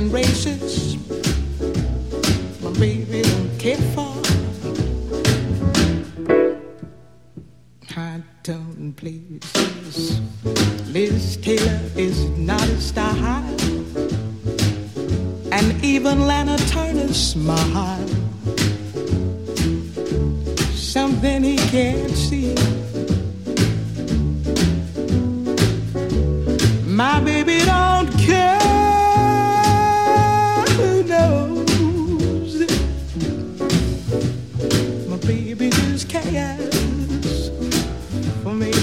and races. My baby don't care for high tone places. Liz Taylor is not a style, and even Lana Turner's smile, something he can't see. My baby don't care who knows. My baby just cares for me.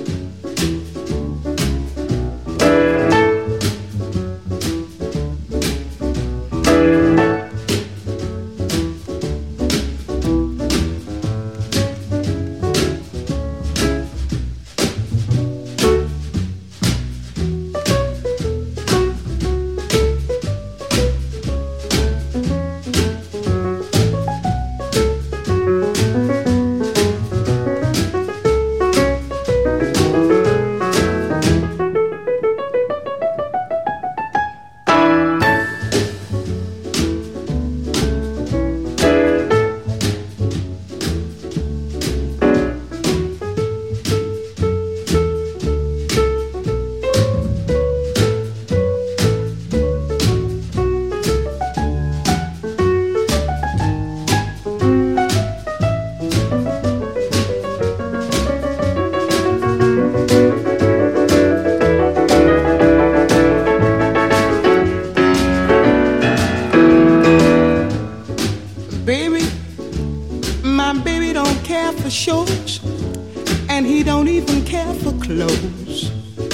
Shows, and he don't even care for clothes.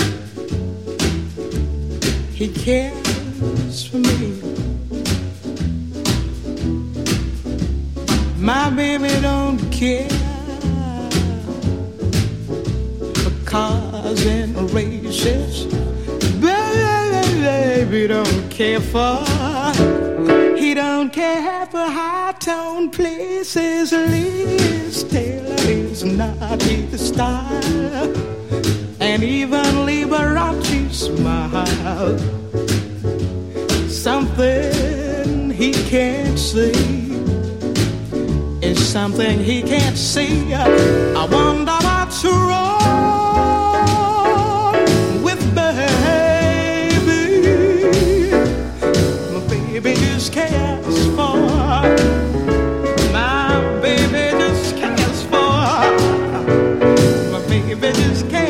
He cares for me. My baby don't care for cars and races. Baby don't care for. He don't care for high-tone places. Liz Taylor is not his style, and even Liberace smile. Something he can't see is something he can't see. I wonder what's wrong with baby. My baby just cares for. My baby just cares for. My baby just cares.